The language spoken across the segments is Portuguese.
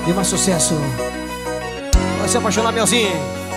E mais sucesso. Vai se apaixonar, Melzinho.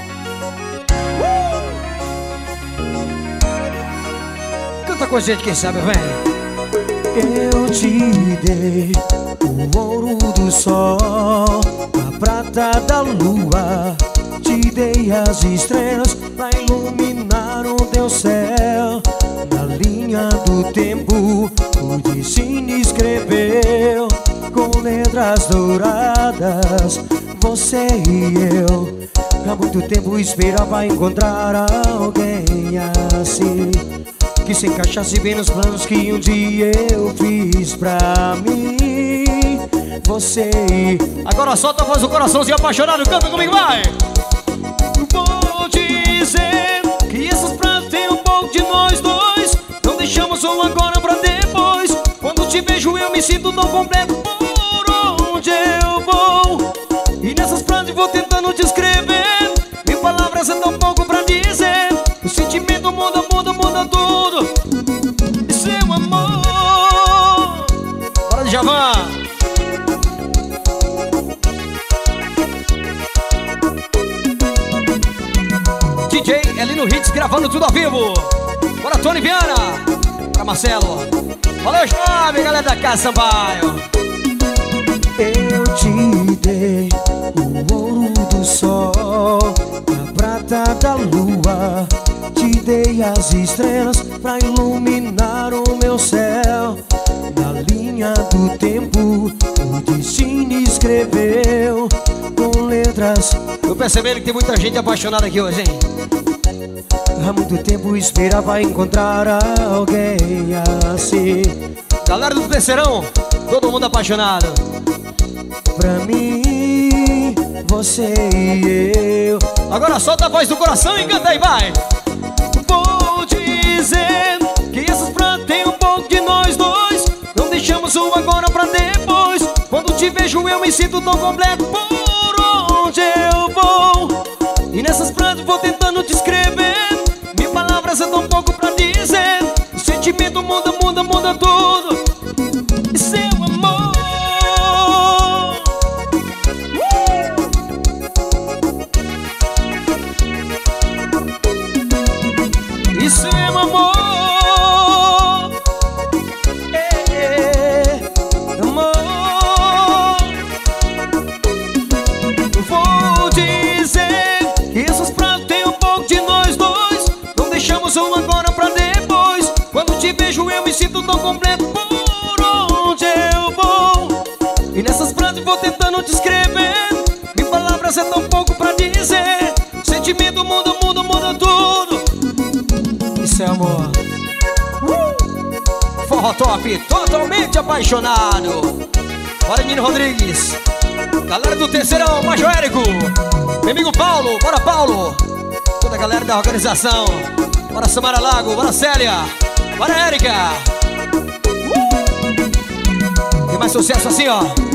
Canta com a gente, quem sabe, vem. Eu te dei o ouro do sol, a prata da lua. Te dei as estrelas pra iluminar o teu céu. Na linha do tempo o destino escreveu com letras douradas, você e eu. Há muito tempo esperava encontrar alguém assim, que se encaixasse bem nos planos que um dia eu fiz pra mim. Você e... Agora solta a voz do coraçãozinho apaixonado, canta comigo, vai! Vou dizer que essas pratas têm um pouco de nós dois. Não deixamos um agora pra depois. Quando te vejo eu me sinto tão completo por onde eu vou. E nessas frases vou tentando te escrever. Mil palavras é tão pouco pra dizer. O sentimento muda, muda, muda tudo. Seu amor. Bora de Javan. DJ Elino Hits gravando tudo ao vivo. Bora, Tony Viana. Pra Marcelo. Valeu, chave, galera da Casa Sampaio. Eu te dei o ouro do sol, a prata da lua. Te dei as estrelas pra iluminar o meu céu. Na linha do tempo o destino escreveu com letras. Tô percebendo que tem muita gente apaixonada aqui hoje, hein? Há muito tempo esperava encontrar alguém assim. Galera do Terceirão, todo mundo apaixonado. Pra mim, você e eu. Agora solta a voz do coração e canta aí, vai! Vou dizer que essas pratas têm um pouco de nós dois. Não deixamos um agora pra depois. Quando te vejo eu me sinto tão completo por onde eu vou. E nessas pratas vou tentando te escrever. Mil palavras é tão pouco pra dizer. O sentimento muda, muda, muda tudo. E seu amor. Isso é amor. Amor. Vou dizer que essas pratas têm um pouco de nós dois. Não deixamos um agora pra depois. Quando te vejo eu me sinto tão completo por onde eu vou. E nessas frases vou tentando te escrever. Mil palavras é tão pouco pra dizer. Sentimento muda, muda, muda tudo. Isso é amor. Forró Top, totalmente apaixonado. Bora, Nino Rodrigues. Galera do Terceirão, Major Érico. Meu amigo Paulo, bora Paulo. Toda a galera da organização. Bora Samara Lago, bora Célia. Bora Érica. Tem mais sucesso assim, ó.